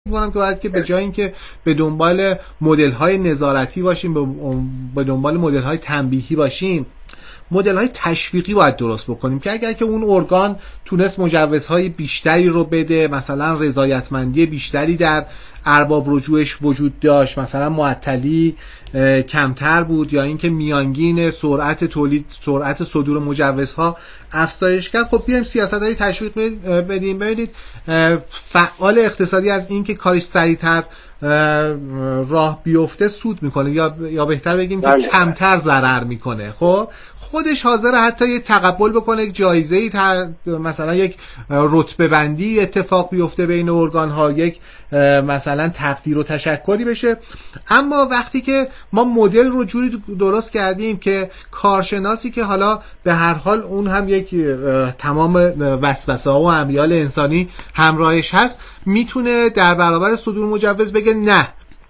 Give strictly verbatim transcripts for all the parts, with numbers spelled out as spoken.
می‌کنم که باید که به جای اینکه به دنبال مدل‌های نظارتی باشیم، به دنبال مدل‌های تنبیهی باشیم، مدل‌های تشویقی باید درست بکنیم که اگر که اون ارگان تونست مجوزهای بیشتری رو بده، مثلا رضایتمندی بیشتری در ارباب رجوعش وجود داشت، مثلا معطلی کمتر بود، یا اینکه میانگین سرعت تولید، سرعت صدور مجوزها افزایش کرد، خب بیایم سیاست‌های تشویق بدیم. ببینید فعال اقتصادی از این که کارش سریعتر راه بیفته سود میکنه، یا یا بهتر بگیم که کمتر ضرر میکنه. خب خودش حاضر حتی یه تقبل بکنه، یک جایزه‌ای، مثلا یک رتبه بندی اتفاق بیفته بین ارگان ها، یک مثلا تقدیر و تشکری بشه. اما وقتی که ما مدل رو جوری درست کردیم که کارشناسی که حالا به هر حال اون هم یک تمام وسوسه ها و امیال انسانی همراهش هست، میتونه در برابر صدور مجوز بگه نه،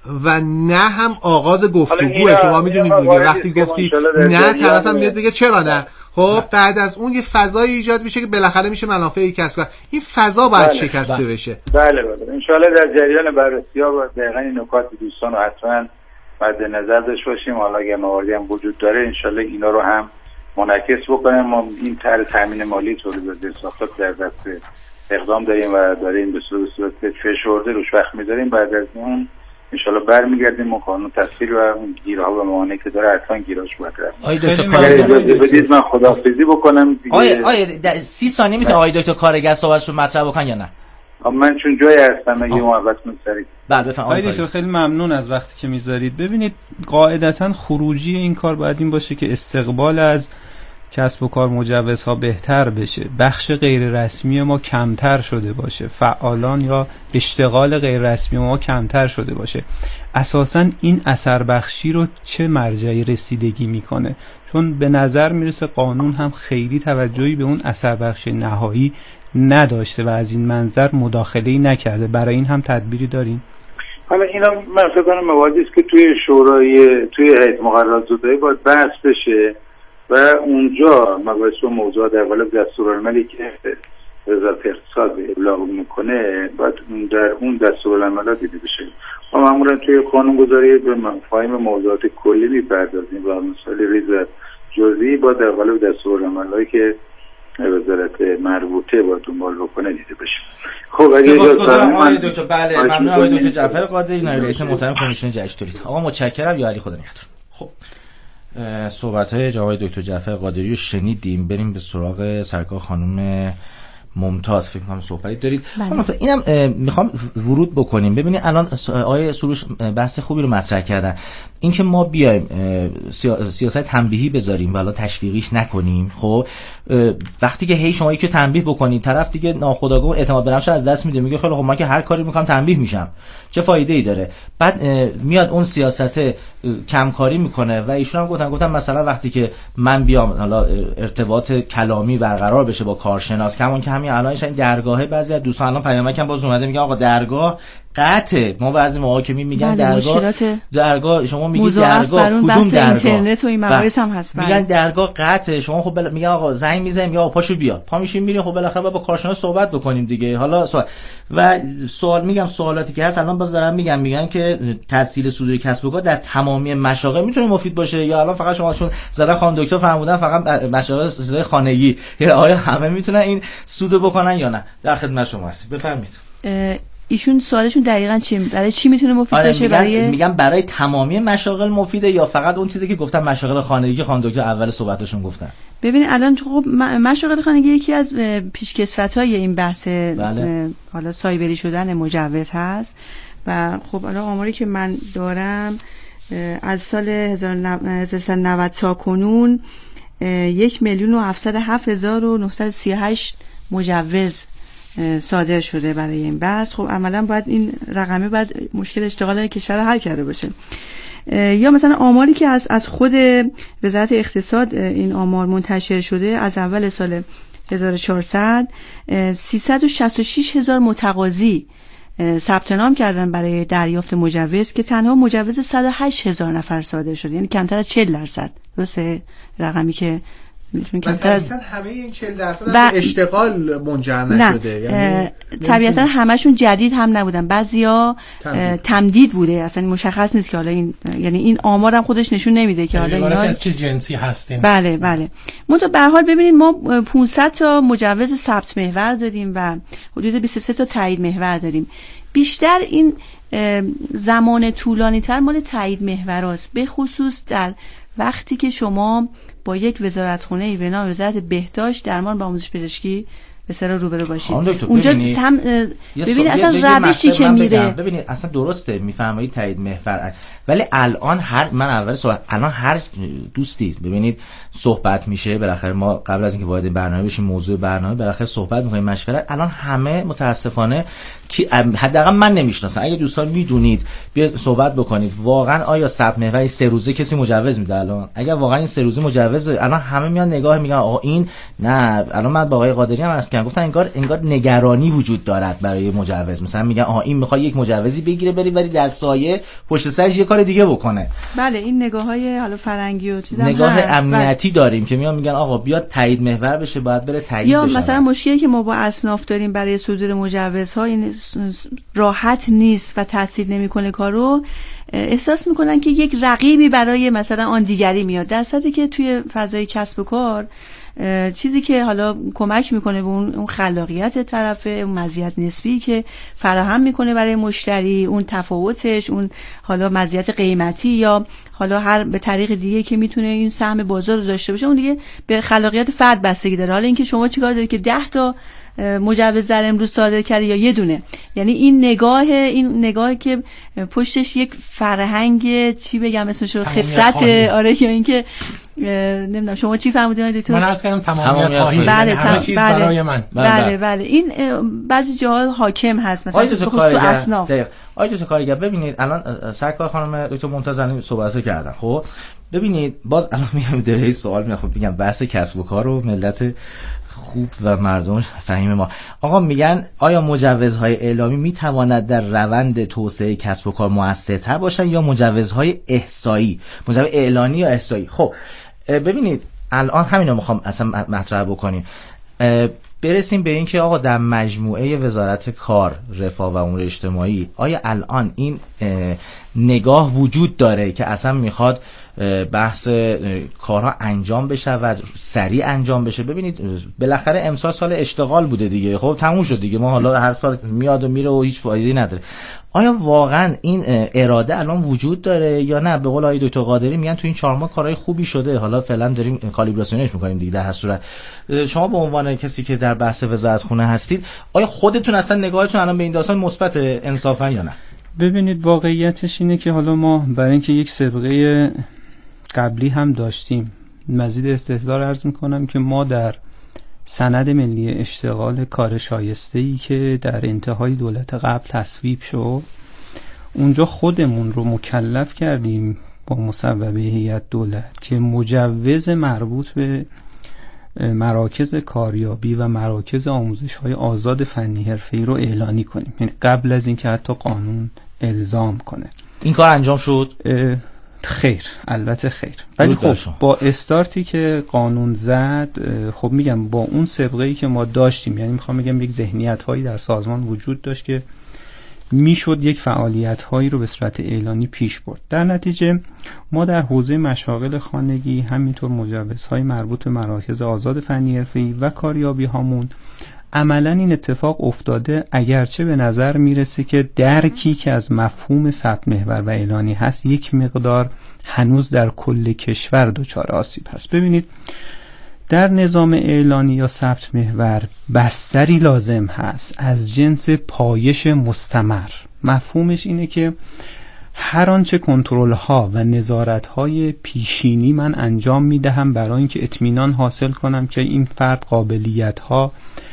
و نه هم آغاز گفتگوه. شما میدونید دیگه وقتی گفتی نه، طرفم میاد بگه چرا نه. خب بعد از اون یه فضای ایجاد میشه که بالاخره میشه منافعی کسب کرد. این فضا باید بله. شکسته بله. بشه. بله بله ان شاءالله در جریان بررسی‌ها و دقیقاً این نکات دوستان رو حتما مد نظر داشته باشیم. حالا اگه مواردی هم وجود داره ان شاءالله اینا رو هم منعکس بکنیم. ما این طرح تامین مالی تولید ساختار در دست اقدام داریم و داریم به صورت فشرده روش وقت می‌ذاریم. بعد از اون انشالله برمیگردیم و قانون تسهیل و گیرها و موانعی که داره حتما گیراش باید رفت. آقای دکتر کارگر بدید من خداحافظی بکنم دیگه. آقای آقای سی ثانیه میتونه آقای دکتر کارگر صحبتشو مطرح بکنن یا نه؟ من چون جایی هستم اگه محبت کنید سریع. بعد بفرمایید. آقای دکتر خیلی ممنون از وقتی که میذارید. ببینید قاعدتاً خروجی این کار باید این باشه که استقبال از کسب و کار مجوزها بهتر بشه، بخش غیر رسمی ما کمتر شده باشه، فعالان یا اشتغال غیر رسمی ما کمتر شده باشه. اساساً این اثر بخشی رو چه مرجعی رسیدگی میکنه؟ چون به نظر میرسه قانون هم خیلی توجهی به اون اثر بخشی نهایی نداشته و از این منظر مداخله‌ای نکرده. برای این هم تدبیری دارین؟ حالا اینا من فکر کنم مواردی است که توی شورای توی هیئت مقررات زودایی باید بحث بشه و اونجا مباحث و موضوعات در قالب دستورالعملی که وزارت اقتصاد ابلاغ میکنه باید در اون دستورالعمل دیده بشه. ما معمولا توی قانونگذاری به مفاهیم موضوعات کلی میپردازیم و مسائل ریز جزئی با در قالب دستورالعملایی که وزارت مربوطه با دنبال بکنه دیده بشه. خب سپاسگزارم آقای دکتر. بله ممنون آقای دکتر جعفر قادری، نایب رئیس محترم کمیسیون جهش تولید. آقا متشکرم. یا علی خدا نگهدار. خب صحبت‌های جناب دکتر جعفر قادری رو شنیدیم. بریم به سراغ سرکار خانم ممتاز. فکر کنم صحبتی دارید. خب اینم میخوام ورود بکنیم. ببینید الان آقای سروش بحث خوبی رو مطرح کردن، اینکه ما بیایم سیاست تنبیهی بذاریم والا تشویقیش نکنیم. خب وقتی که هی شما یکی تنبیه بکنید، طرف دیگه ناخودآگاه اعتماد به نفسش از دست میده، میگه خیلی خب من که هر کاری میکنم تنبیه میشم، چه فایده ای داره؟ بعد میاد اون سیاست کمکاری میکنه. و ایشون هم گفتن گفتن مثلا وقتی که من بیام حالا ارتباط کلامی برقرار بشه با کارشناس، کمون که همین الانش این درگاهه، بعضی از دوستان الان پیامک هم باز اومده میگن آقا درگاه قطعه. ما بعضی موقع که میگن درگاه درگاه شما میگید درگاه کدوم درگاه؟ اینترنت و این مباحث هم هست. میگن درگاه قطعه. شما خب بل... میگن آقا زنگ میزنیم یا پاشو بیا، پا میشیم میریم. خب بالاخره با کارشناس صحبت بکنیم دیگه. حالا سوال و سوال میگم سوالاتی که هست الان باز دارم میگم میگن که تسهیل صدور کسب و کار در تمامی مشاغل میتونه مفید باشه، یا الان فقط شما چون زدن خانم دکتر فرمودن فقط مشاغل چیزای خانگی، یا آیا همه میتونن این سودو بکنن یا نه؟ در خدمت شما هستم. بفرمایید. ایشون سوالشون دقیقاً چی برای چی میتونه مفید آره باشه؟ میگن برای میگن برای تمامی مشاغل مفیده یا فقط اون چیزی که گفتن مشاغل خانگی خانم دکتر اول صحبتشون گفتن؟ ببین الان خب مشاغل خانگی یکی از پیشکسوت‌های این بحث بله. حالا سایبری شدن مجوز هست و خب حالا آماری که من دارم از سال هزار و سیصد و نود تا کنون یک میلیون و هفتصد و هفت هزار و نهصد و سی و هشت مجوز صادر شده برای این بحث. خب عملا باید این رقمه باید مشکل اشتغال کشور حل کرده باشه. یا مثلا آماری که از از خود وزارت اقتصاد این آمار منتشر شده، از اول سال هزار و چهارصد سیصد و شصت و شش هزار متقاضی ثبت نام کردن برای دریافت مجوز که تنها مجوز صد و هشت هزار نفر صادر شده، یعنی کمتر از چهل درصد. درسته رقمی که چون کمتر از همه این چهل درصد ب... اشتغال منجر نشده. یعنی طبیعتا همشون جدید هم نبودن، بعضیا تمدید. تمدید بوده، اصلا مشخص نیست که حالا این، یعنی این آمار هم خودش نشون نمیده که حالا اینا از چه جنسی هستین. بله بله. منتها به هر حال ببینید ما پانصد تا مجوز ثبت محور داریم و حدود بیست و سه تا تایید محور داریم. بیشتر این زمان طولانی تر مال تایید محوراست، به خصوص در وقتی که شما با یک وزارتخونه به نام وزارت بهداشت درمان و آموزش پزشکی به سر روبرو باشید. اونجا هم ببینید اصلا روشی که میره، ببینید اصلا درسته میفرمایید تایید محور، ولی الان هر من اول صحبت الان هر دوستی ببینید صحبت میشه، بالاخره ما قبل از اینکه وارد برنامه بشیم موضوع برنامه بالاخره صحبت میکنیم مشورت. الان همه متاسفانه کی حداقل من نمیشناسم، اگه دوستان میدونید بیاید صحبت بکنید واقعا آیا ثبت محور سه روزه کسی مجوز میده الان؟ اگر واقعا این سه روزه مجوز الان همه میان نگاه میگن آقا این نه، الان من با آقای قادری هم عرض کردم گفتن انگار انگار نگرانی وجود دارد برای مجوز، مثلا میگن آها این میخواد یک مجوزی بگیره بری ولی در سایه پشت سرش یه کار دیگه بکنه. بله این نگاه‌های حالا فرنگی و چیزا نگاه امنیتی داریم که میان میگن آقا بیاد تایید محور بشه باید بره تایید یا بشه. یا مثلا مشکلی که ما با اصناف داریم برای صدور مجوزها این راحت نیست و تاثیر نمیکنه کارو، احساس میکنن که یک رقیبی برای مثلا آن دیگری میاد، در صورتی که توی فضای کسب و کار چیزی که حالا کمک میکنه به اون خلاقیت طرفه، اون مزیت نسبی که فراهم میکنه برای مشتری، اون تفاوتش، اون حالا مزیت قیمتی یا حالا هر به طریق دیگه که میتونه این سهم بازار رو داشته باشه، اون دیگه به خلاقیت فرد بستگی داره. حالا اینکه شما چیکار دارید که ده تا مجوز در امروز صادر کرده یا یه دونه، یعنی این نگاه این نگاهی که پشتش یک فرهنگ چی بگم اسمشو خصت، آره، یا اینکه نمیدونم شما چی فهمیدین دکتر؟ من عرض کردم تمامیت خواهی، بله همه چیز بله برای من. بله بله, بله. این بعضی جاها حاکم هست، مثلا تو اصناف. آید تو کارگر ببینید الان سرکار خانم دکتر ممتازنی صحبتو کردن، خب ببینید باز الان میگم دره سوال میاد، خب میگم بحث کسب و کار و ملت خوب و مردم فهیم ما. آقا میگن آیا مجوزهای اعلامی میتواند در روند توسعه کسب و کار موثرتر باشن یا مجوزهای احصایی، مجوز اعلانی یا احصایی؟ خب ببینید الان همین رو میخوام اصلا مطرح بکنیم، برسیم به این که آقا در مجموعه وزارت کار، رفاه و امور اجتماعی آیا الان این نگاه وجود داره که اصلا میخواد بحث کارها انجام بشه و سریع انجام بشه؟ ببینید بالاخره امسال سال اشتغال بوده دیگه، خب تموم شد دیگه، ما حالا هر سال میاد و میره و هیچ فایده‌ای نداره. آیا واقعا این اراده الان وجود داره یا نه؟ به قول آقای دکتر قادری میگن تو این چهار ماه کارهای خوبی شده، حالا فعلا داریم کالیبراسیونش میکنیم دیگه. در هر صورت شما به عنوان کسی که در بحث وزارت خونه هستید، آیا خودتون اصلا نگاهتون الان به این داستان مثبت انصافا یا نه؟ ببینید واقعیتش اینه که حالا ما برای اینکه یک سابقه قبلی هم داشتیم، مزید استحضار عرض میکنم که ما در سند ملی اشتغال کار شایسته‌ای که در انتهای دولت قبل تصویب شد، اونجا خودمون رو مکلف کردیم با مصوبه هیئت دولت که مجوز مربوط به مراکز کاریابی و مراکز آموزش‌های آزاد فنی حرفه‌ای رو اعلانی کنیم، یعنی قبل از اینکه حتی قانون الزام کنه. این کار انجام شد؟ خیر، البته خیر، ولی خب با استارتی که قانون زد، خب میگم با اون سابقه‌ای که ما داشتیم، یعنی میخوام بگم یک ذهنیت‌هایی در سازمان وجود داشت که میشد یک فعالیت‌هایی رو به صورت اعلانی پیش برد. در نتیجه ما در حوزه مشاغل خانگی همینطور مجوزهای مربوط به مراکز آزاد فنی حرفه‌ای و کاریابی هامون عملا این اتفاق افتاده، اگرچه به نظر میرسه که درکی که از مفهوم ثبت محور و اعلانی هست یک مقدار هنوز در کل کشور دچار آسیب هست. ببینید در نظام اعلانی یا ثبت محور بستری لازم هست از جنس پایش مستمر. مفهومش اینه که هر آنچه کنترل ها و نظارت های پیشینی من انجام میدهم برای اینکه اطمینان حاصل کنم که این فرد قابلیت ها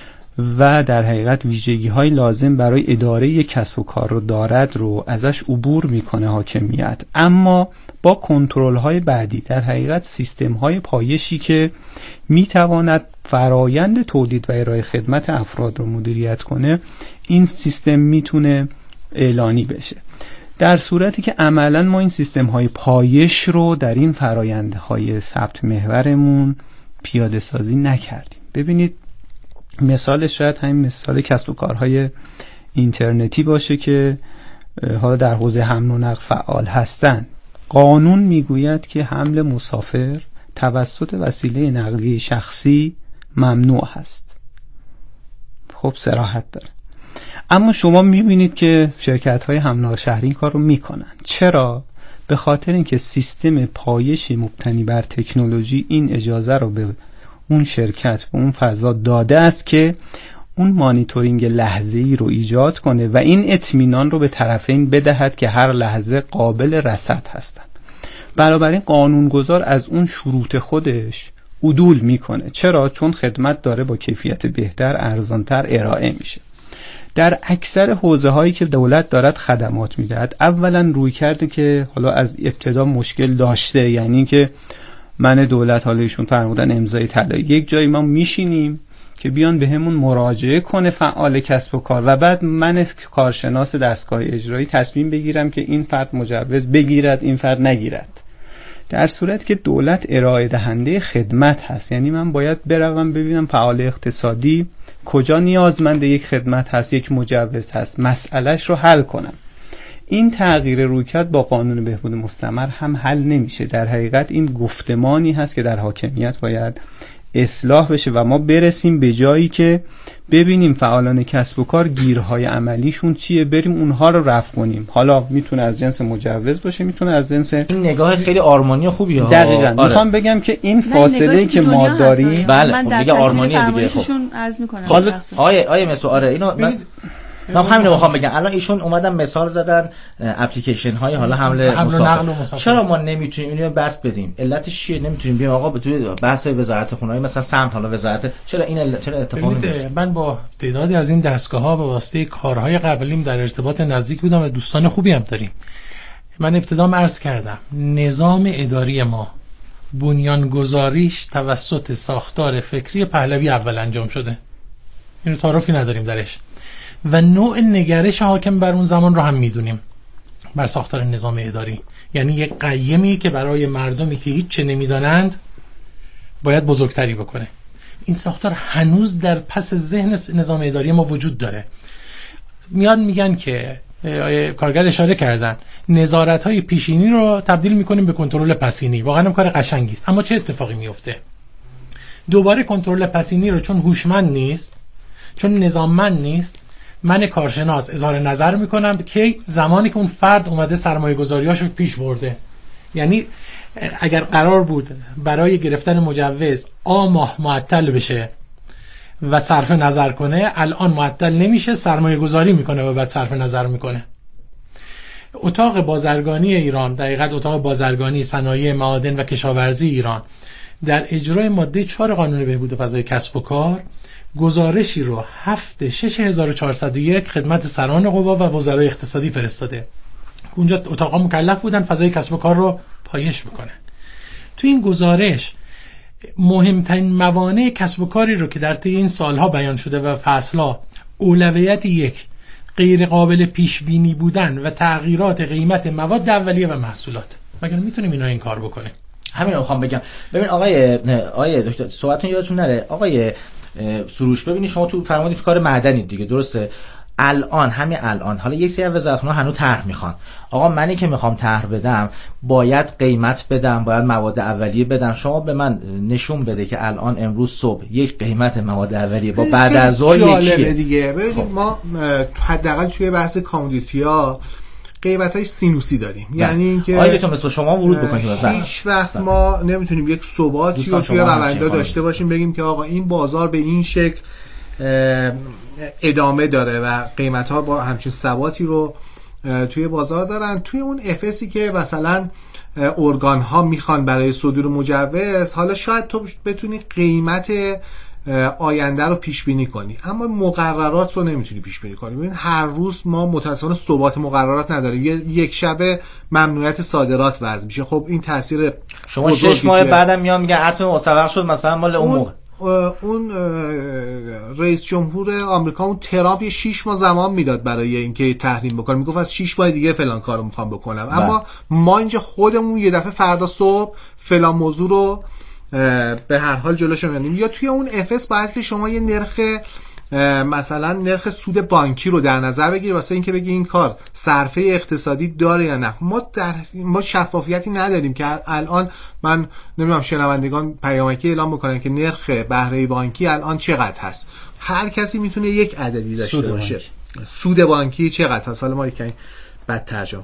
و در حقیقت ویژگی های لازم برای اداره یک کسب و کار رو دارد رو ازش عبور میکنه حاکمیت، اما با کنترل های بعدی در حقیقت سیستم های پایشی که میتواند فرایند تولید و ارائه خدمت افراد رو مدیریت کنه، این سیستم میتونه اعلانی بشه. در صورتی که عملا ما این سیستم های پایش رو در این فرایندهای ثبت محورمون پیاده سازی نکردیم. ببینید مثالش شاید همین مثال کسب و کارهای اینترنتی باشه که حالا در حوزه حمل و نقل فعال هستند. قانون میگوید که حمل مسافر توسط وسیله نقلیه شخصی ممنوع هست. خب صراحت داره. اما شما میبینید که شرکت‌های حمل و نقل شهری این کار رو میکنن. چرا؟ به خاطر اینکه سیستم پایش مبتنی بر تکنولوژی این اجازه رو به اون شرکت به اون فضا داده است که اون مانیتورینگ لحظه‌ای رو ایجاد کنه و این اطمینان رو به طرفین بدهد که هر لحظه قابل رصد هستند. بنابراین قانونگذار از اون شروط خودش عدول میکنه. چرا؟ چون خدمت داره با کیفیت بهتر، ارزانتر ارائه میشه. در اکثر حوزه هایی که دولت دارد خدمات میدهد، اولا روی کرده که حالا از ابتدا مشکل داشته، یعنی که من دولت حالا ایشون فرمودن امضای طلایی، یک جایی ما میشینیم که بیان به همون مراجعه کنه فعال کسب و کار و بعد من کارشناس دستگاه اجرایی تصمیم بگیرم که این فرد مجوز بگیرد، این فرد نگیرد. در صورت که دولت ارائه دهنده خدمت هست، یعنی من باید بروم ببینم فعال اقتصادی کجا نیازمند یک خدمت هست، یک مجوز هست، مسئلهش رو حل کنم. این تغییر رویکرد با قانون بهبود مستمر هم حل نمیشه. در حقیقت این گفتمانی هست که در حاکمیت باید اصلاح بشه و ما برسیم به جایی که ببینیم فعالان کسب و کار گیرهای عملیشون چیه، بریم اونها رو رفع کنیم. حالا میتونه از جنس مجوز باشه، میتونه از جنس این نگاه خیلی آرمانی و خوبیه. دقیقاً آره. میخوام بگم که این فاصله که ما داریم، بله خب دیگه آرمانی دیگه. خب عرض میکنم حالا آیه آیه مثلا آره اینو من من همین رو میخوام بگم. الان ایشون اومدن مثال زدن اپلیکیشن های حالا حمل مسافر. چرا ما نمیتونیم اینو بس بدیم؟ علتش چیه؟ نمیتونیم بیام آقا توی بحث وزارت خونه‌ای مثلا سمت حالا وزارت چرا این چرا اتفاق نمیفته؟ من با تعدادی از این دستگاه‌ها به واسطه کارهای قبلیم در ارتباط نزدیک بودم و دوستان خوبی هم داریم. من ابتدا عرض کردم نظام اداری ما بنیانگذاریش توسط ساختار فکری پهلوی اول انجام شده. اینو تعارفی نداریم درش. و نوع نگرش حاکم بر اون زمان رو هم میدونیم بر ساختار نظام اداری، یعنی یک قیمی که برای مردمی که هیچ چه نمیدانند باید بزرگتری بکنه. این ساختار هنوز در پس ذهن نظام اداری ما وجود داره. میاد میگن که کارگر اشاره کردن نظارت های پیشینی رو تبدیل میکنیم به کنترل پسینی. واقعا هم کار قشنگی است، اما چه اتفاقی میفته؟ دوباره کنترل پسینی رو چون هوشمند نیست، چون نظاممند نیست، من کارشناس اظهار نظر میکنم که زمانی که اون فرد اومده سرمایه گذاریاشو پیش برده. یعنی اگر قرار بود برای گرفتن مجوز آ ماه معطل بشه و صرف نظر کنه، الان معطل نمیشه، سرمایه گذاری میکنه و بعد صرف نظر میکنه. اتاق بازرگانی ایران، در حقیقت اتاق بازرگانی صنایع معادن و کشاورزی ایران، در اجرای ماده چهار قانون بهبود فضای کسب و کار گزارشی رو هفت شش هزار و چهارصد و یک خدمت سران قوا و وزرای اقتصادی فرستاده. اونجا اتاقا مکلف بودن فضای کسب و کار رو پایش میکنن. تو این گزارش مهمترین موانع کسب و کاری رو که در طی این سالها بیان شده و فصلها، اولویت یک، غیر قابل پیش بینی بودن و تغییرات قیمت مواد اولیه و محصولات. مگر میتونیم اینا این کار بکنیم؟ همین رو میخوام بگم. ببین آقای آقای دکتر صحبتتون یادتون نره آقای سروش، ببینید شما تو فرمودید کار معدنی دیگه، درسته؟ الان همین الان حالا یک سری از وزارت‌ها هنوز طرح میخوان. آقا منی که میخوام طرح بدم باید قیمت بدم، باید مواد اولیه بدم. شما به من نشون بده که الان امروز صبح یک قیمت مواد اولیه با بعد از ظهر یکیه دیگه. ببینید خب. ما حداقل توی بحث کامودیتی‌ها قیمت‌های سینوسی داریم، یعنی اینکه آیا تو مثلا شما ورود بکنید. هیچ وقت ما نمیتونیم یک ثباتی رو توی روندا داشته باشیم بگیم که آقا این بازار به این شکل ادامه داره و قیمت‌ها با همچین ثباتی رو توی بازار دارن. توی اون افسی که مثلا ارگان‌ها میخوان برای صدور مجوز، حالا شاید تو بتونی قیمت آینده رو پیش بینی کنی، اما مقررات رو نمیتونی پیش بینی کنی. ببین هر روز ما متأسفانه ثبات مقررات نداریم. یک شبه ممنوعیت صادرات وضع میشه. خب این تاثیر شما شش ماه بعدم میان میگن عطف مسوق شد مثلا مال اون موقع. اون رئیس جمهور آمریکا اون ترامپ یه شش ماه زمان میداد برای اینکه تحریم بکنه، میگفت از شش ماه دیگه فلان کارو میخوام بکنم. اما ما اینجا خودمون یه دفعه فردا صبح فلان موضوع رو به هر حال جلوشو می‌گیریم. یا توی اون افس باید که شما یه نرخ مثلا نرخ سود بانکی رو در نظر بگیری واسه اینکه بگی این کار صرفه اقتصادی داره یا نه. ما در ما شفافیتی نداریم که الان من نمیدونم شنوندگان پیامکی اعلام بکنن که نرخ بهره بانکی الان چقدر هست. هر کسی میتونه یک عددی داشته سود باشه بانکی. سود بانکی چقدر هست؟ حالا ما یکم بد ترجمه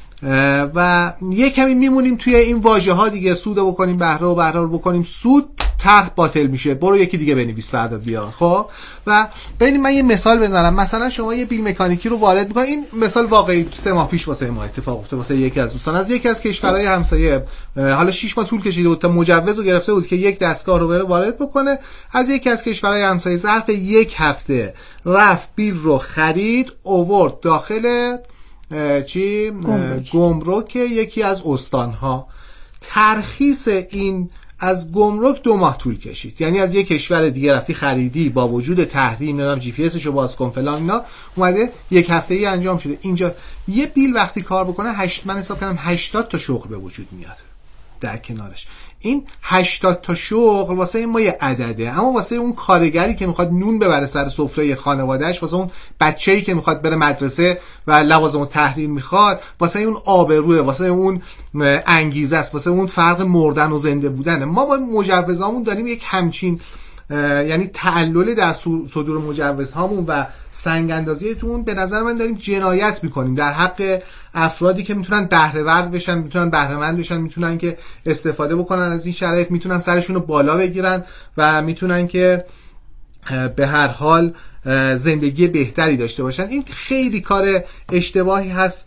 و یه کمی میمونیم توی این واژه ها دیگه. سود رو بکنیم بهره و بهره رو بکنیم سود، طرح باطل میشه. برو یکی دیگه بنویس فردا بیا. خب و ببینید من یه مثال بزنم. مثلا شما یه بیل مکانیکی رو وارد میکنید. این مثال واقعی سه ماه پیش واسه ما اتفاق افتاد واسه یکی از دوستان از یکی از کشورهای همسایه. حالا شش ماه طول کشیده بود تا مجوز رو گرفته بود که یک دستگاه رو بره وارد بکنه. از یکی از کشورهای همسایه ظرف یک هفته رفت بیل رو خرید، آورد داخل چی گمرک یکی از استانها. ترخیص این از گمرک دو ماه طول کشید. یعنی از یک کشور دیگه رفتی خریدی با وجود تحریم، نمیدونم جی پی اسشو باز کن فلان اینا، اومده یک هفته‌ای انجام شده. اینجا یه بیل وقتی کار بکنه هشت من حساب کردم هشتاد تا شغل به وجود میاد در کنارش. این هشتاد تا شغل واسه این ما یه عدده، اما واسه اون کارگری که میخواد نون ببره سر سفره خانواده‌اش، واسه اون بچه‌ای که میخواد بره مدرسه و لوازم التحریر میخواد، واسه اون آبروه، واسه اون انگیزه است، واسه اون فرق مردن و زنده بودنه. ما با مجوزامون داریم یک همچین یعنی تعلل در صدور مجوزهامون و سنگ اندازیتون به نظر من داریم جنایت میکنیم در حق افرادی که میتونن بهره ورد بشن، میتونن بهره مند بشن، میتونن که استفاده بکنن از این شرایط، میتونن سرشون رو بالا بگیرن و میتونن که به هر حال زندگی بهتری داشته باشن. این خیلی کار اشتباهی هست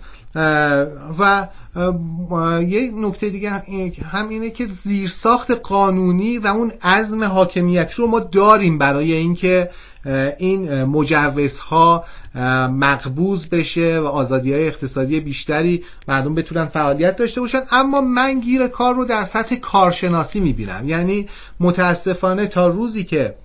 و یه نکته دیگه هم اینه که زیرساخت قانونی و اون عزم حاکمیتی رو ما داریم برای اینکه این مجوزها مقبوض بشه و آزادی‌های اقتصادی بیشتری مردم بتونن فعالیت داشته باشن. اما من گیر کار رو در سطح کارشناسی میبینم. یعنی متاسفانه تا روزی که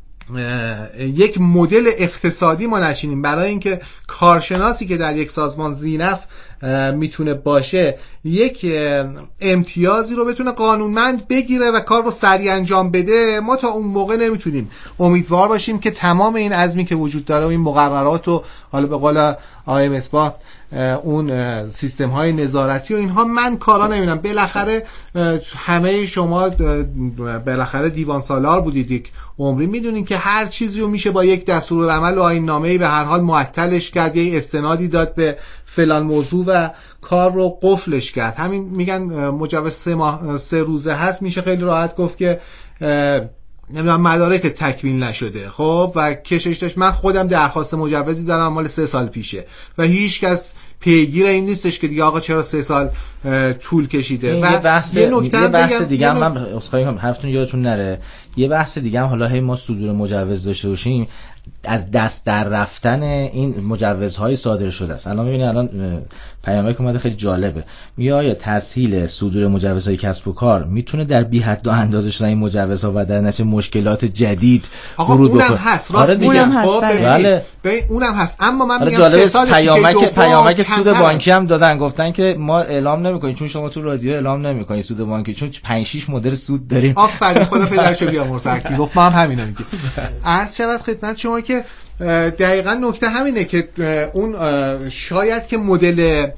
یک مدل اقتصادی ما نچینیم برای اینکه کارشناسی که در یک سازمان ذی‌نفع میتونه باشه یک امتیازی رو بتونه قانونمند بگیره و کار رو سریع انجام بده، ما تا اون موقع نمیتونیم امیدوار باشیم که تمام این عزمی که وجود داره و این مقررات و حالا به قول آقای مصباح اون سیستم های نظارتی و اینها، من کارا نمیبینم. بالاخره همه شما بالاخره دیوان سالار بودید یک عمری، میدونین که هر چیزی رو میشه با یک دستورالعمل و آیین نامه‌ای به هر حال معطلش کرد، یه استنادی داد به فلان موضوع و کار رو قفلش کرد. همین میگن مجوز سه ماه سه روزه هست، میشه خیلی راحت گفت که نمیدونم مدارک تکمیل نشده. خب و کشش داشت. من خودم درخواست مجوزی دارم مال سه سال پیشه و هیچ کس پیگیر این نیستش که دیگه آقا چرا سه سال طول کشیده. و یه بحث یه, یه بحث دیگه هم من اسخای کنم حرفتون یادتون نره، یه بحث دیگه هم حالا هی ما صدور مجوز داشته باشیم از دست در رفتن این مجوزهای صادر شده است. الان می‌بینید الان پیامک اومده خیلی جالبه، میگه آیا تسهیل صدور مجوزهای کسب و کار میتونه در بی حد و اندازه شدن این مجوزها و در نتیجه مشکلات جدید ورود بکنه؟ اونم هست، راست میگم. خب بله اونم هست، اما من میگم فساد پیامک پیامک سود بانکی هم دادن، گفتن که ما اعلام نمی‌کنیم چون شما تو رادیو اعلام نمی‌کنید سود بانکی، چون پنج شش مدل سود داریم. آفرین، خدا پدرشو بیامرزه کی گفت ما هم همینا میگیم. عرض شود خدمت شما که دقیقاً نکته همینه که اون شاید که مدل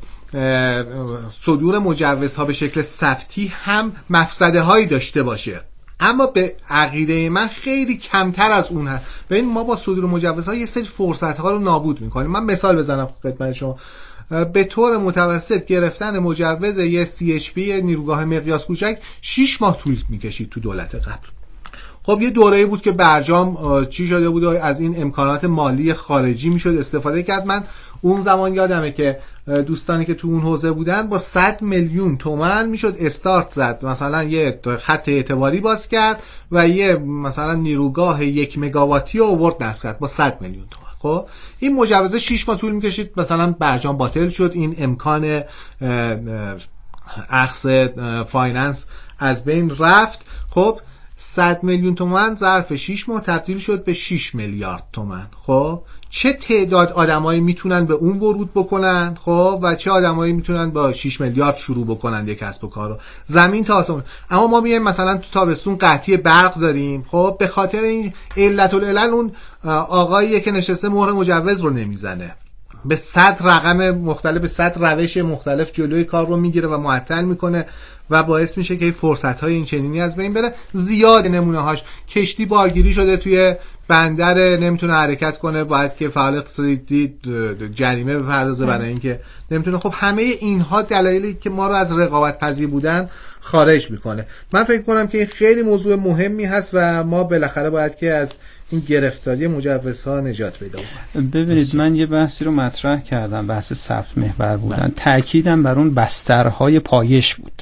صدور مجوزها به شکل ثبتی هم مفسده هایی داشته باشه، اما به عقیده من خیلی کمتر از اون هست. ببین ما با صدور مجوزها یه سری فرصت ها رو نابود میکنیم. من مثال بزنم خدمت شما. به طور متوسط گرفتن مجوز یه سی اچ پی نیروگاه مقیاس کوچک شش ماه طول میکشید تو دولت قبل. خب یه دوره‌ای بود که برجام چی شده بود از این امکانات مالی خارجی میشد استفاده کرد. من اون زمان یادمه که دوستانی که تو اون حوزه بودن با صد میلیون تومان میشد استارت زد، مثلا یه خط اعتباری باز کرد و یه مثلا نیروگاه یک مگاواتی رو آورد نصب کرد با صد میلیون تومان. خب این مجوز شش ماه طول میکشید، مثلا برجام باطل شد، این امکان اخذ فایننس از بین رفت. خب صد میلیون تومان ظرف شش ماه تبدیل شد به شش میلیارد تومان. خب چه تعداد آدمایی میتونن به اون ورود بکنن، خب، و چه آدمایی میتونن با شش میلیارد شروع بکنن یک کسب و کار رو، زمین تا آسمون. اما ما میایم مثلا تو تابستون قطعی برق داریم، خب، به خاطر این علت العلل اون آقاییه که نشسته مهر مجوز رو نمیزنه، به صد رقم مختلف، به صد روش مختلف جلوی کار رو میگیره و معطل میکنه و باعث میشه که فرصت‌های این چنینی از بین بره. زیاد نمونه‌هاش، کشتی بارگیری شده توی بندر نمیتونه حرکت کنه، باید که فعال اقتصادی جریمه بپردازه برای اینکه نمیتونه. خب همه اینها دلایلی که ما رو از رقابت پذیر بودن خارج میکنه. من فکر کنم که این خیلی موضوع مهمی هست و ما بالاخره باید که از این گرفتاری مجوزها نجات پیدا کنیم. ببینید من یه بحثی رو مطرح کردم، بحث ثبت محور بودن، تأکیدم بر اون بسترهای پایش بود.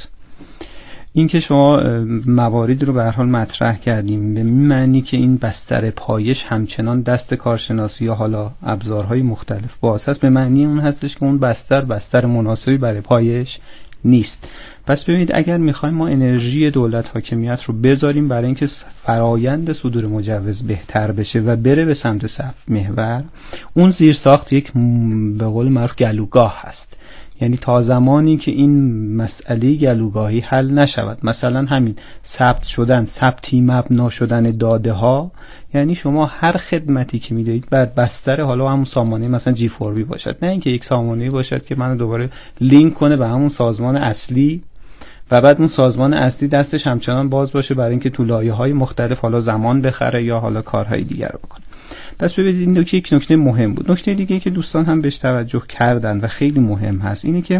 این که شما موارد رو به هر حال مطرح کردیم به معنی که این بستر پایش همچنان دست کارشناسی یا حالا ابزارهای مختلف باز هست، به معنی اون هستش که اون بستر بستر مناسبی برای پایش نیست. پس ببینید اگر میخوایم ما انرژی دولت حاکمیت رو بذاریم برای اینکه فرایند صدور مجوز بهتر بشه و بره به سمت ثبت محور، اون زیرساخت یک به قول معروف گلوگاه هست. یعنی تا زمانی که این مسئله گلوگاهی حل نشود، مثلا همین ثبت شدن، ثبتی مبنا شدن داده ها، یعنی شما هر خدمتی که میدهید بر بستر حالا همون سامانه مثلا جی فور بی باشد، نه اینکه یک سامانه باشد که منو دوباره لینک کنه به همون سازمان اصلی و بعد اون سازمان اصلی دستش همچنان باز باشه برای اینکه تو لایه‌های مختلف حالا زمان بخره یا حالا کارهای دیگر رو بکنه. پس ببینید این نکته یک نکته مهم بود. نکته دیگه که دوستان هم بهش توجه کردن و خیلی مهم هست اینه که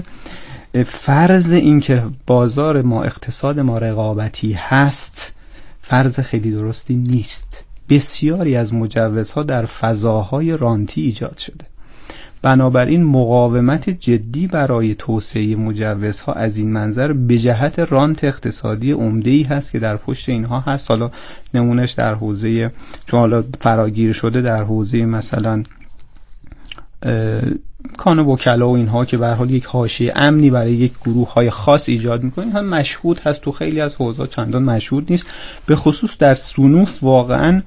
فرض این که بازار ما، اقتصاد ما رقابتی هست، فرض خیلی درستی نیست. بسیاری از مجوزها در فضاهای رانتی ایجاد شده. بنابراین مقاومت جدی برای توسعه مجوزها از این منظر به جهت رانت اقتصادی عمده‌ای هست که در پشت اینها هست. حالا نمونهش در حوزه، چون حالا فراگیر شده در حوزه مثلا کان وکلا و اینها که به هر حال یک حاشیه امنی برای یک گروه‌های خاص ایجاد می‌کنه، اینها مشهود هست، تو خیلی از حوزه‌ها چندان مشهود نیست. به خصوص در صنوف واقعاً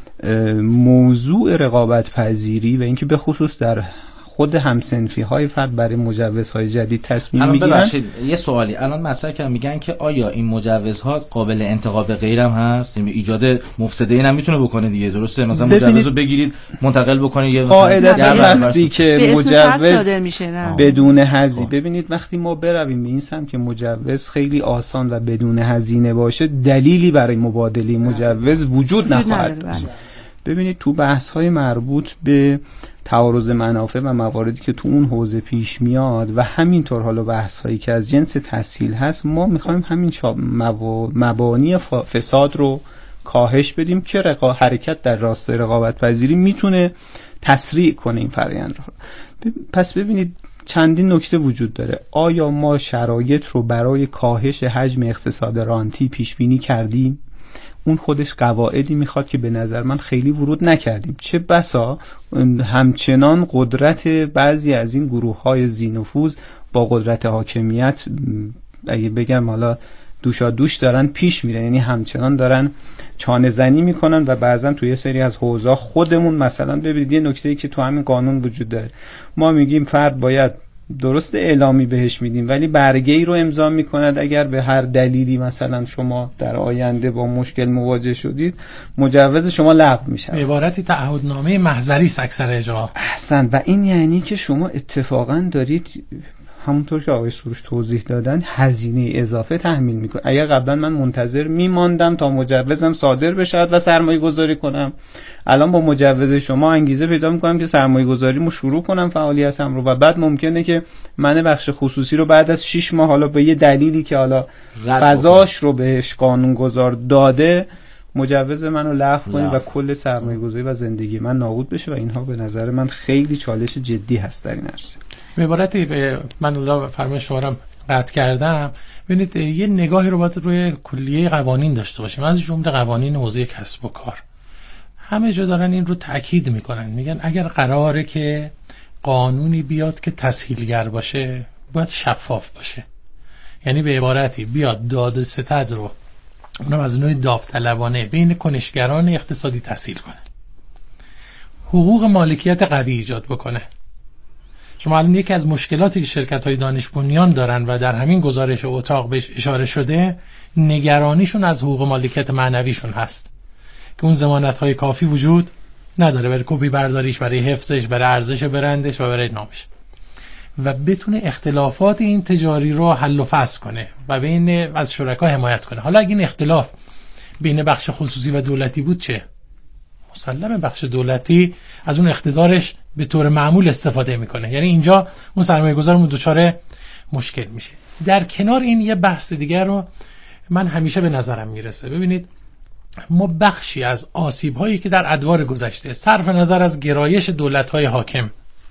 موضوع رقابت پذیری و اینکه به خصوص در خود همسنفی های فرد برای مجوزهای جدید تصمیم میگیرن. ببخشید یه سوالی الان مطرح کردم، میگن که آیا این مجوزها قابل انتقال به غیرم هست؟ یعنی ایجاد مفسده این هم میتونه بکنه دیگه، درسته؟ مثلا مجوز رو بگیرید منتقل بکنید یه قاعدتا وقتی که مجوز بدون هزینه، ببینید وقتی ما برویم این سمت که مجوز خیلی آسان و بدون هزینه باشه، دلیلی برای مبادله مجوز وجود نخواهد داشت. ببینید تو بحث‌های مربوط به تعارض منافع و مواردی که تو اون حوزه پیش میاد و همینطور حالا بحث‌هایی که از جنس تسهیل هست، ما می‌خوایم همین مبانی فساد رو کاهش بدیم که رقا... حرکت در راستای رقابت پذیری میتونه تسریع کنه این فرآیند رو. پس ببینید چندین نکته وجود داره. آیا ما شرایط رو برای کاهش حجم اقتصاد رانتی پیش بینی کردیم؟ اون خودش قواعدی میخواد که به نظر من خیلی ورود نکردیم. چه بسا همچنان قدرت بعضی از این گروه‌های ذی‌نفوذ با قدرت حاکمیت، اگه بگم حالا دوشا دوش دارن پیش میرن، یعنی همچنان دارن چانه زنی میکنن و بعضا توی یه سری از حوزه خودمون مثلا ببینید یه نکته‌ای که تو همین قانون وجود داره، ما میگیم فرد باید درست اعلامی بهش میدیم ولی برگه‌ای رو امضا میکند اگر به هر دلیلی مثلا شما در آینده با مشکل مواجه شدید مجوز شما لغو میشه. عبارتی تعهدنامه محضری است اکثر جا. احسن. و این یعنی که شما اتفاقا دارید همونطور که آقای سروش توضیح دادن هزینه اضافه تحمیل میکنه. اگر قبلا من منتظر میماندم تا مجوزم صادر بشه و سرمایه گذاری کنم، الان با مجوز شما انگیزه پیدا میکنم که سرمایه گذاریمو شروع کنم فعالیتم رو، و بعد ممکنه که من بخش خصوصی رو بعد از شش ماه حالا به یه دلیلی که حالا فضاش رو بهش قانون گذار داده مجوز منو لغو کنه و کل سرمایه گذاری و زندگی من نابود بشه و اینها به نظر من خیلی چالش جدی هست در این عرصه. به عبارتی به من الله فرمایش شما رو قطع کردم. ببینید یه نگاهی رو باید روی کلیه قوانین داشته باشیم، از جمله قوانین حوزه کسب و کار. همه جا دارن این رو تاکید میکنن، میگن اگر قراره که قانونی بیاد که تسهیلگر باشه باید شفاف باشه. یعنی به عبارتی بیاد داد و ستد رو اونم از نوع داوطلبانه بین کنشگران اقتصادی تسهیل کنه. حقوق مالکیت قوی ایجاد بکنه. شما الان یکی از مشکلاتی که شرکت‌های دانش بنیان دارن و در همین گزارش اتاق بهش اشاره شده، نگرانیشون از حقوق مالکیت معنویشون هست که اون ضمانت‌های کافی وجود نداره برای کپی برداریش، برای حفظش، برای ارزش برندش و برای نامش، و بتونه اختلافات این تجاری رو حل و فصل کنه و بین از شرکا حمایت کنه. حالا اگه این اختلاف بین بخش خصوصی و دولتی بود چه؟ مسلمه بخش دولتی از اون اقتدارش به طور معمول استفاده میکنه، یعنی اینجا اون سرمایه گذارمون دچار مشکل میشه. در کنار این یه بحث دیگر رو من همیشه به نظرم میرسه. ببینید ما بخشی از آسیب هایی که در ادوار گذشته صرف نظر از گرایش دولت های حاکم،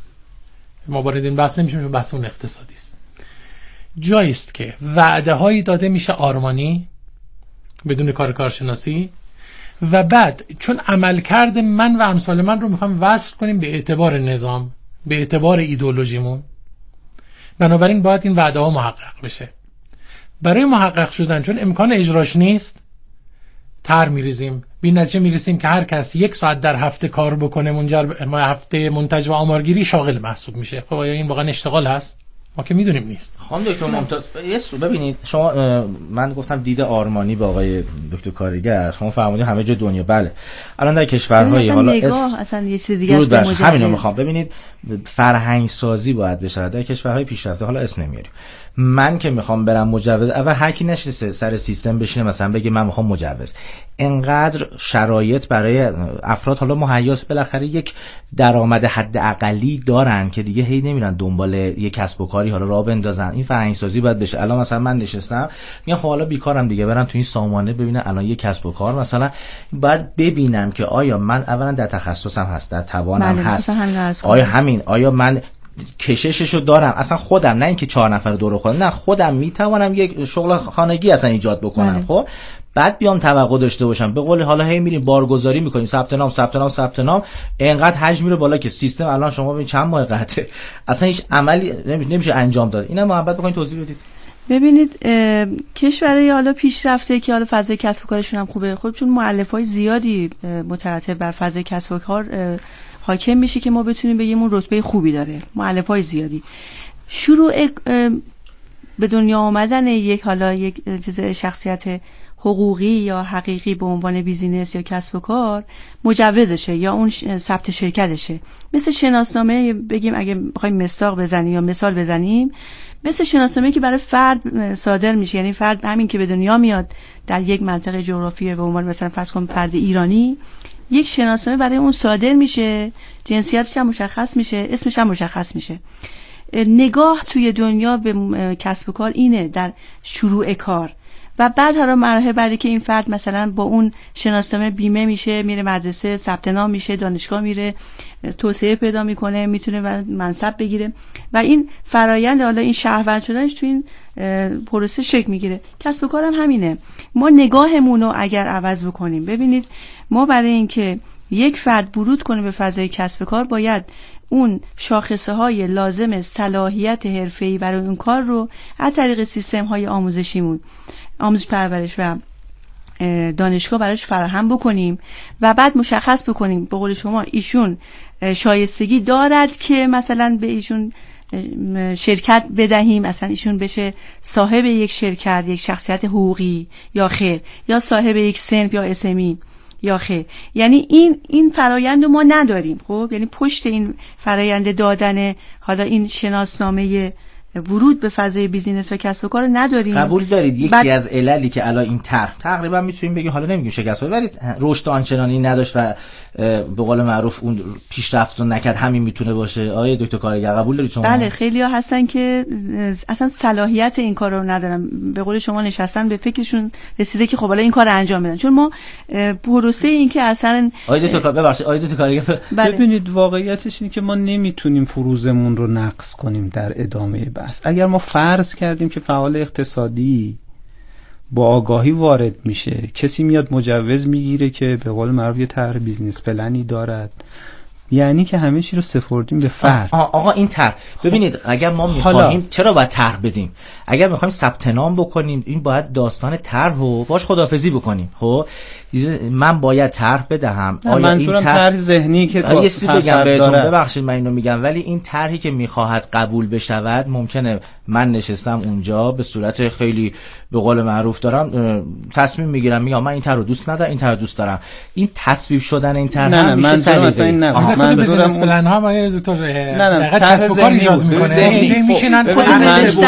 ما وارد این بحث نمیشیم چون بحث اون اقتصادی است، جاییست که وعده هایی داده میشه آرمانی بدون کار کارشناسی و بعد چون عملکرد من و امثال من رو میخوام وصل کنیم به اعتبار نظام، به اعتبار ایدئولوژیمون، بنابراین باید این وعده ها محقق بشه. برای محقق شدن چون امکان اجراش نیست، تر میریزیم، بی نتیجه میرسیم که هر کس یک ساعت در هفته کار بکنه منجر به هفته منتج و آمارگیری شاغل محسوب میشه. خب آیا این واقعا اشتغال هست؟ ما که میدونیم نیست. خانم دکتر ممتاز، یس ببینید شما، من گفتم دید آرمانی با آقای دکتر کارگر، شما فرمودید همه جای دنیا، بله الان در کشورهای حالا نگاه اصلا یه چیز دیگه است. مجوز همینو میخوام. ببینید فرهنگ سازی باید بشه در کشورهای پیشرفته، حالا اسم نمیاریم. من که میخوام برم مجوز، اول هر کی نشسته سر سیستم بشینه مثلا بگه من میخوام مجوز، انقدر شرایط برای افراد حالا مهیاس، بالاخره یک درآمد حد اقلی دارن که دیگه هی نمیرن دنبال یک کسب و کاری حالا راه بندازن. این فرهنگ سازی باید بشه. الان مثلا من نشستم میگم خب حالا بیکارم دیگه، برم تو این سامانه ببینم الان یک کسب و کار مثلا، باید ببینم که آیا من اولا در تخصصم هست، در توانم هست، آیا همین، آیا من کشششو دارم اصلا خودم، نه اینکه چهار نفر دور خودم، نه خودم میتوانم یک شغل خانگی اصلا ایجاد بکنم. بله. خب بعد بیام توقع داشته باشم. به قول حالا هی میریم بارگذاری میکنیم، ثبت نام ثبت نام ثبت نام، اینقدر حجم میره بالا که سیستم الان شما ببین چند ماه قطعه اصلا هیچ عملی نمیشه انجام داد. اینا محبت بکنید توضیح بدید. ببینید کشورهای حالا پیشرفته که حالا فضای کسب و کارشون هم خوبه، خب چون مؤلفه‌های زیادی مترتب بر فضای کسب و کار حاکم میشه که ما بتونیم بگیم اون رتبه خوبی داره، مؤلفه‌های زیادی. شروع به دنیا آمدن یک حالا یک چیز شخصیت حقوقی یا حقیقی به عنوان بیزینس یا کسب و کار مجوزشه یا اون ثبت شرکتشه. مثل شناسنامه بگیم، اگه بخوایم مصداق بزنیم یا مثال بزنیم، مثل شناسنامه که برای فرد صادر میشه، یعنی فرد همین که به دنیا میاد در یک منطقه جغرافیایی به عنوان مثلا فرض کن فرد ایرانی، یک شناسنامه برای اون صادر میشه، جنسیتش هم مشخص میشه، اسمش هم مشخص میشه. نگاه توی دنیا به کسب و کار اینه در شروع کار، و بعد حالا مرحله بعدی که این فرد مثلا با اون شناسنامه بیمه میشه، میره مدرسه، ثبت نام میشه، دانشگاه میره، توسعه پیدا میکنه، میتونه منصب بگیره و این فرایند حالا این شهروند شدنش تو این پروسه شکل میگیره. کسب و کارم همینه. ما نگاهمون رو اگر عوض بکنیم، ببینید ما برای اینکه یک فرد ورود کنه به فضای کسب و کار باید اون شاخصه های لازم صلاحیت حرفه‌ای برای اون کار رو از طریق سیستم های آموزشیمون، آموزش پرورش و دانشگاه براش فراهم بکنیم و بعد مشخص بکنیم به قول شما ایشون شایستگی دارد که مثلا به ایشون شرکت بدهیم، مثلا ایشون بشه صاحب یک شرکت، یک شخصیت حقوقی یا خیر، یا صاحب یک صنف یا اسمی یا خیر. یعنی این این فرایند رو ما نداریم. خب یعنی پشت این فرایند دادن حالا این شناسنامه ورود به فضای بیزینس و کسب و کار رو نداریم. قبول دارید یکی بعد... از عللی که الان این طرح تقریبا میتونیم بگیم، حالا نمیگیم شکست خورد، ولی رشد آنچنانی نداشت و به قول معروف اون پیشرفت رو نکرد، همین میتونه باشه. آیه دکتر کارگر قبول دارید شما؟ بله، خیلی‌ها هستن که اصلا صلاحیت این کار رو ندارن، به قول شما نشستن به فکرشون رسیده که خب حالا این کار رو انجام بدن. چون ما پروسه این که اصلا آیه دکتر کارگر ببخشید آیه دکتر کارگر بله. ببینید واقعیتش اینه که ما نمیتونیم فروزمون رو نقص کنیم در ادامه بحث. اگر ما فرض کردیم که فعال اقتصادی با آگاهی وارد میشه، کسی میاد مجوز میگیره که به قول معروف یه طرح بیزنس پلنی دارد، یعنی که همه چی رو سپردیم به فرد. آقا این طرح ببینید اگر ما می‌خوایم چرا باید طرح بدیم؟ اگر می‌خوایم ثبت نام بکنیم این باید داستان طرح رو باش خداحافظی بکنیم. خب من باید طرح بدهم. آیا این طرح ذهنی که یه چیزی بگم بهتون، ببخشید من اینو میگم، ولی این طرحی که می‌خواهد قبول بشود ممکنه من نشستم اونجا به صورت خیلی به قول معروف دارم تصمیم میگیرم میگم من این طرح رو دوست ندارم، این طرح رو دوست دارم. این تصویب شدن این طرح نه میشه سلیقه‌ای. نه من بزنس پلن ها ما دکتر دقیقاً کسب و کار ایجاد میکنه. میشینن